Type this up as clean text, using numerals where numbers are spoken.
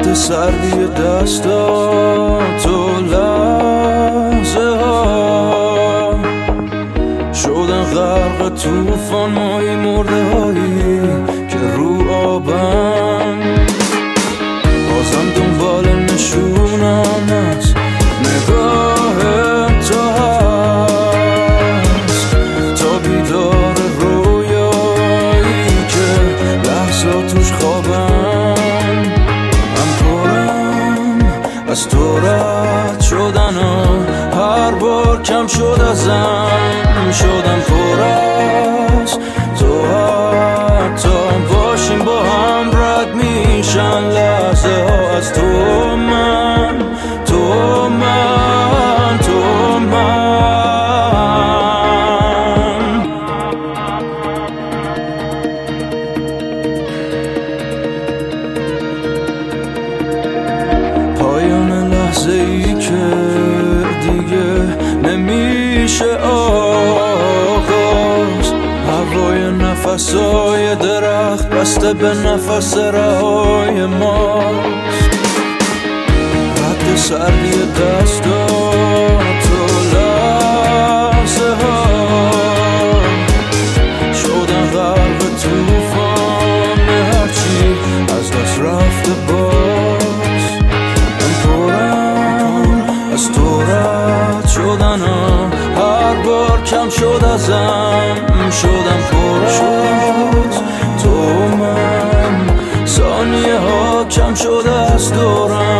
رد سردی دستات و لحظه ها شدن غرق توفان، مایی مرده هایی که رو آبن. بازم دنبال نشونم از نگاه تو هست تا بیدار رویایی که لحظاتوش خوابم. من پرم از تو رد شدن و هر بار کم شد ازم، شدم پر از تو. حتی باشیم با هم رد میشن لحظه ها از تو. من پایان لحظه ای که دیگه نمیشه آغاز. هوای نفسای درخت بسته به نفس رهای ماست. رد سردی دستات و لحظه ها شدن غرق توفان هرچی از دست رفته باز. من پرم از تو رد شدن ها هر بار کم شد ازم، شدم پر از تو. من ثانیه ها کم شده از دورم.